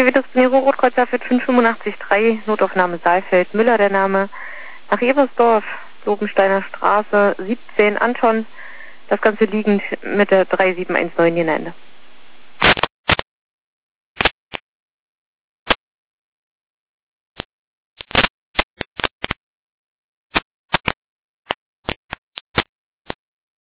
Civitas Nero Rotkreuzer für 585-3, Notaufnahme Saalfeld, Müller der Name, nach Ebersdorf, Lobensteiner Straße, 17, Anton, das Ganze liegend mit der 3719 in Ende.